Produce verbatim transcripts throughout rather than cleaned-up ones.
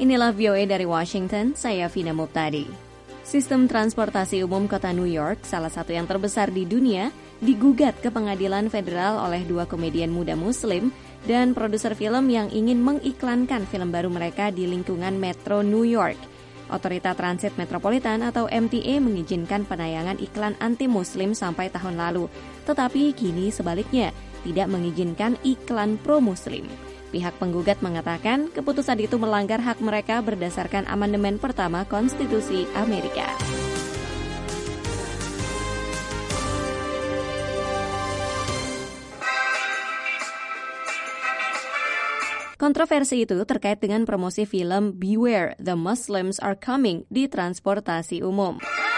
Inilah V O A dari Washington, saya Vina Muptadi. Sistem transportasi umum kota New York, salah satu yang terbesar di dunia, digugat ke pengadilan federal oleh dua komedian muda Muslim dan produser film yang ingin mengiklankan film baru mereka di lingkungan Metro New York. Otoritas Transit Metropolitan atau M T A mengizinkan penayangan iklan anti-Muslim sampai tahun lalu, tetapi kini sebaliknya, tidak mengizinkan iklan pro-Muslim. Pihak penggugat mengatakan keputusan itu melanggar hak mereka berdasarkan amandemen pertama Konstitusi Amerika. Kontroversi itu terkait dengan promosi film Beware, the Muslims are Coming di transportasi umum.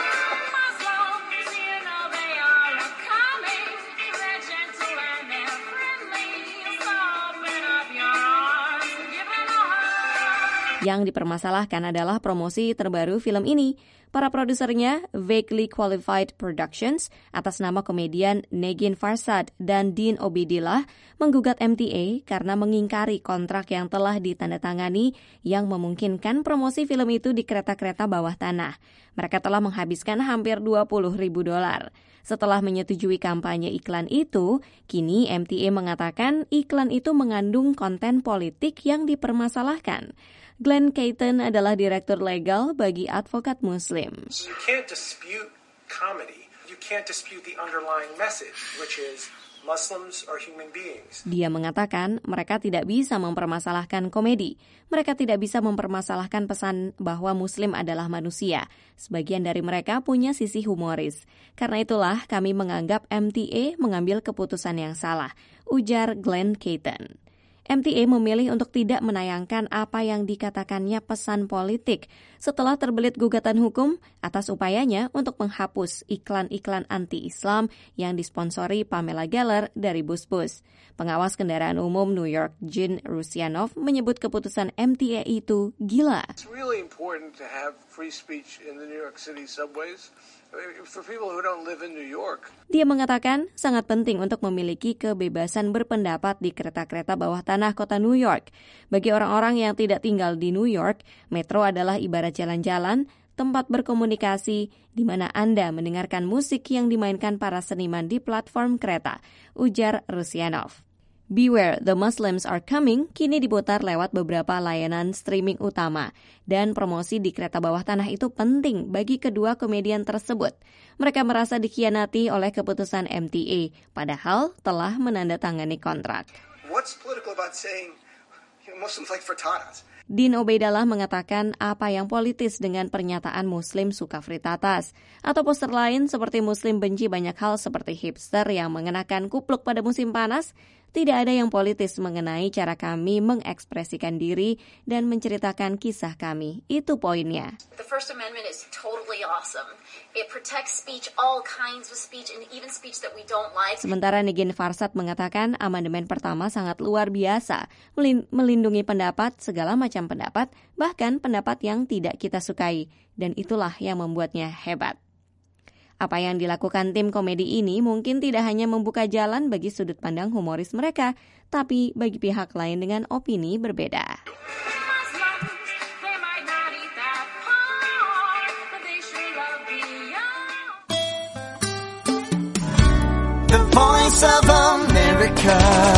Yang dipermasalahkan adalah promosi terbaru film ini. Para produsernya, Vaguely Qualified Productions, atas nama komedian Negin Farsad dan Dean Obeidillah, menggugat M T A karena mengingkari kontrak yang telah ditandatangani yang memungkinkan promosi film itu di kereta-kereta bawah tanah. Mereka telah menghabiskan hampir dua puluh ribu dolar. Setelah menyetujui kampanye iklan itu, kini M T A mengatakan iklan itu mengandung konten politik yang dipermasalahkan. Glenn Caton adalah direktur legal bagi advokat Muslim. You can't dispute comedy. You can't dispute the underlying message, which is Muslims are human beings. Dia mengatakan mereka tidak bisa mempermasalahkan komedi. Mereka tidak bisa mempermasalahkan pesan bahwa Muslim adalah manusia. Sebagian dari mereka punya sisi humoris. Karena itulah kami menganggap M T A mengambil keputusan yang salah, ujar Glenn Caton. M T A memilih untuk tidak menayangkan apa yang dikatakannya pesan politik setelah terbelit gugatan hukum atas upayanya untuk menghapus iklan-iklan anti-Islam yang disponsori Pamela Geller dari bus-bus. Pengawas kendaraan umum New York, Gene Rusianov, menyebut keputusan M T A itu gila. It's really important to have free speech in the New York City subways. For people who don't live in New York. Dia mengatakan sangat penting untuk memiliki kebebasan berpendapat di kereta-kereta bawah tanah kota New York. Bagi orang-orang yang tidak tinggal di New York, metro adalah ibarat jalan-jalan, tempat berkomunikasi di mana Anda mendengarkan musik yang dimainkan para seniman di platform kereta, ujar Rusianov. Beware, the Muslims are Coming kini diputar lewat beberapa layanan streaming utama dan promosi di kereta bawah tanah itu penting bagi kedua komedian tersebut. Mereka merasa dikhianati oleh keputusan M T A, padahal telah menandatangani kontrak. What's political about saying Muslims like frittatas? Dean Obeidillah mengatakan apa yang politis dengan pernyataan Muslim suka fritatas. Atau poster lain seperti Muslim benci banyak hal seperti hipster yang mengenakan kupluk pada musim panas. Tidak ada yang politis mengenai cara kami mengekspresikan diri dan menceritakan kisah kami. Itu poinnya. The First Amendment is totally awesome. It protects speech, all kinds of speech, and even speech that we don't like. Sementara Negin Farsad mengatakan amandemen pertama sangat luar biasa, melindungi pendapat, segala macam pendapat, bahkan pendapat yang tidak kita sukai. Dan itulah yang membuatnya hebat. Apa yang dilakukan tim komedi ini mungkin tidak hanya membuka jalan bagi sudut pandang humoris mereka, tapi bagi pihak lain dengan opini berbeda. The Voice of America.